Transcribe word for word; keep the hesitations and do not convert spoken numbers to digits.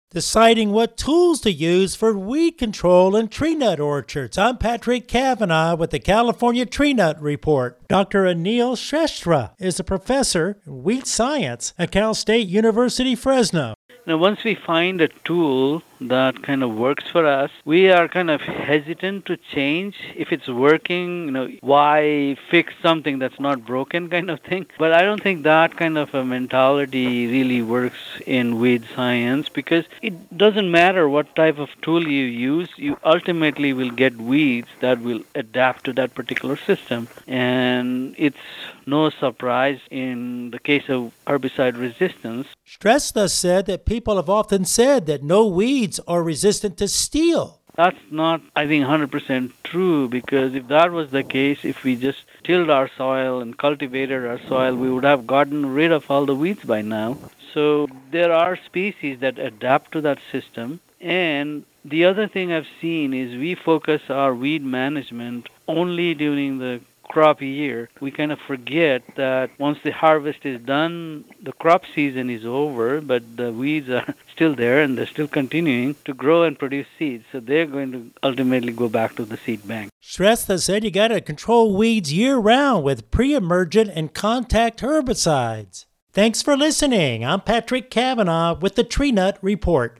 deciding what tools to use for weed control in tree nut orchards. I'm Patrick Cavanaugh with the California Tree Nut Report. Doctor Anil Shrestha is a professor in weed science at Cal State University, Fresno. Now, once we find a tool that kind of works for us, we are kind of hesitant to change. If it's working, you know, why fix something that's not broken kind of thing? But I don't think that kind of a mentality really works in weed science, because it doesn't matter what type of tool you use, you ultimately will get weeds that will adapt to that particular system. And it's no surprise in the case of herbicide resistance. Shrestha said that people have often said that no weeds are resistant to steel. That's not, I think, one hundred percent true, because if that was the case, if we just tilled our soil and cultivated our soil, we would have gotten rid of all the weeds by now. So there are species that adapt to that system. And the other thing I've seen is we focus our weed management only during the crop year. We kind of forget that once the harvest is done, the crop season is over, but the weeds are still there and they're still continuing to grow and produce seeds. So they're going to ultimately go back to the seed bank. Shrestha said you got to control weeds year-round with pre-emergent and contact herbicides. Thanks for listening. I'm Patrick Cavanaugh with the Tree Nut Report.